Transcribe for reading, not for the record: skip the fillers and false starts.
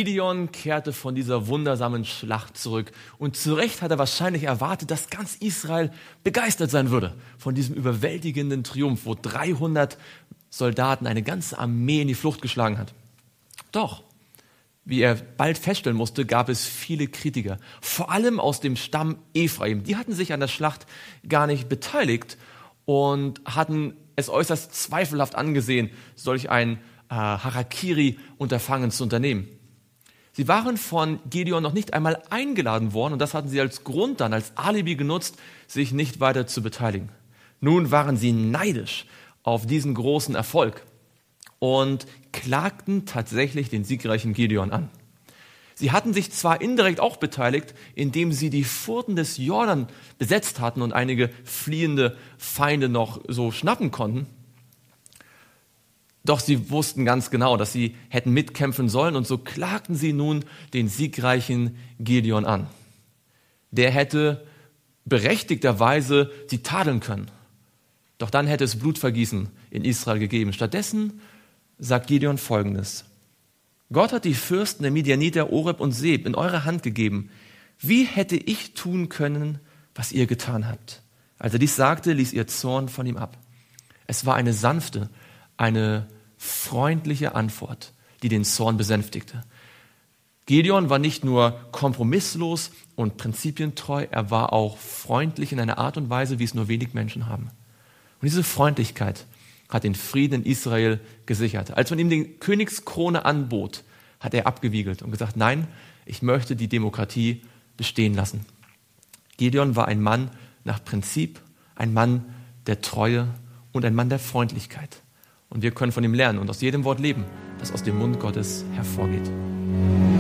Gideon kehrte von dieser wundersamen Schlacht zurück und zu Recht hat er wahrscheinlich erwartet, dass ganz Israel begeistert sein würde von diesem überwältigenden Triumph, wo 300 Soldaten eine ganze Armee in die Flucht geschlagen hat. Doch, wie er bald feststellen musste, gab es viele Kritiker, vor allem aus dem Stamm Ephraim. Die hatten sich an der Schlacht gar nicht beteiligt und hatten es äußerst zweifelhaft angesehen, solch ein Harakiri-Unterfangen zu unternehmen. Sie waren von Gideon noch nicht einmal eingeladen worden und das hatten sie als Grund dann, als Alibi genutzt, sich nicht weiter zu beteiligen. Nun waren sie neidisch auf diesen großen Erfolg und klagten tatsächlich den siegreichen Gideon an. Sie hatten sich zwar indirekt auch beteiligt, indem sie die Furten des Jordan besetzt hatten und einige fliehende Feinde noch so schnappen konnten, doch sie wussten ganz genau, dass sie hätten mitkämpfen sollen und so klagten sie nun den siegreichen Gideon an. Der hätte berechtigterweise sie tadeln können. Doch dann hätte es Blutvergießen in Israel gegeben. Stattdessen sagt Gideon Folgendes: Gott hat die Fürsten der Midianiter, Oreb und Seb in eure Hand gegeben. Wie hätte ich tun können, was ihr getan habt? Als er dies sagte, ließ ihr Zorn von ihm ab. Es war eine sanfte, eine freundliche Antwort, die den Zorn besänftigte. Gideon war nicht nur kompromisslos und prinzipientreu, er war auch freundlich in einer Art und Weise, wie es nur wenig Menschen haben. Und diese Freundlichkeit hat den Frieden in Israel gesichert. Als man ihm die Königskrone anbot, hat er abgewiegelt und gesagt, nein, ich möchte die Demokratie bestehen lassen. Gideon war ein Mann nach Prinzip, ein Mann der Treue und ein Mann der Freundlichkeit. Und wir können von ihm lernen und aus jedem Wort leben, das aus dem Mund Gottes hervorgeht.